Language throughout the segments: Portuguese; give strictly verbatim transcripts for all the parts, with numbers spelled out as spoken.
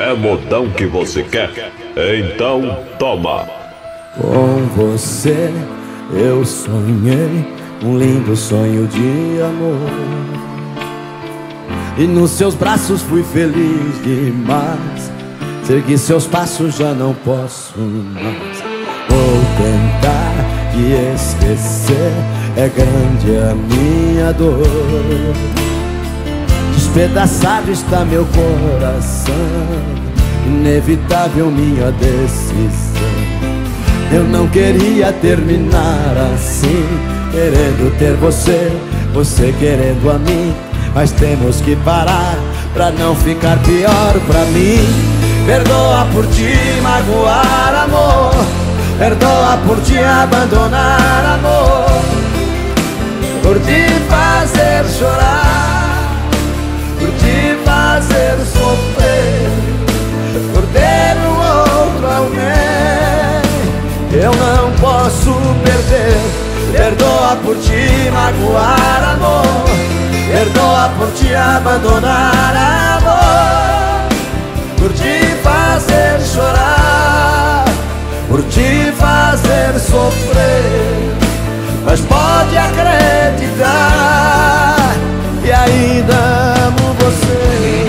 É modão que você quer? Então toma. Com você eu sonhei um lindo sonho de amor, e nos seus braços fui feliz demais. Segui seus passos, já não posso mais. Vou tentar te esquecer, é grande a minha dor. Despedaçado está meu coração, inevitável minha decisão. Eu não queria terminar assim, querendo ter você, você querendo a mim. Mas temos que parar pra não ficar pior pra mim. Perdoa por te magoar, amor. Perdoa por te abandonar, amor. Por te fazer chorar, por te fazer sofrer, por ter um outro alguém. Eu não posso perder. Perdoa por te magoar, amor. Perdoa por te abandonar, amor. Por te fazer chorar, por te fazer sofrer. Mas pode acreditar que ainda amo você.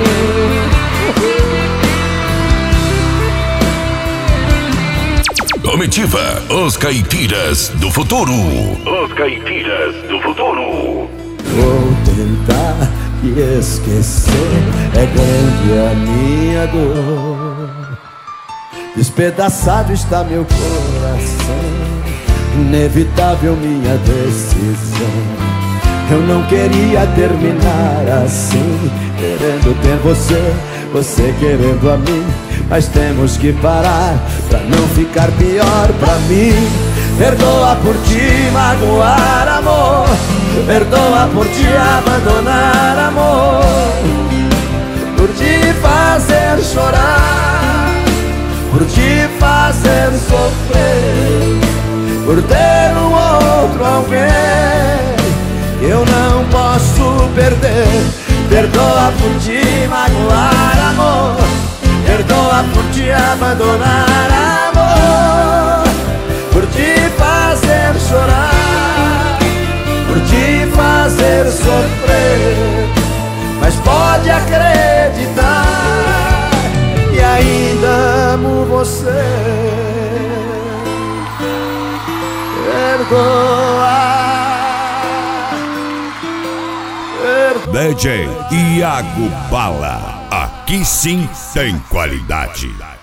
Comitiva, os caipiras do futuro. Os caipiras do futuro. Vou tentar te esquecer, é grande a minha dor. Despedaçado está meu coração, inevitável minha decisão. Eu não queria terminar assim, querendo ter você, você querendo a mim. Mas temos que parar pra não ficar pior pra mim. Perdoa por te magoar, amor. Perdoa por te abandonar, amor. Por te fazer chorar, por te fazer sofrer, por ter um outro alguém que eu não posso perder. Perdoa por te magoar, amor. Perdoa por te abandonar, amor. Por te fazer chorar, por te fazer sofrer. Mas pode acreditar que ainda amo você. Perdoa, perdoa. D J Iago Bala, aqui sim tem qualidade.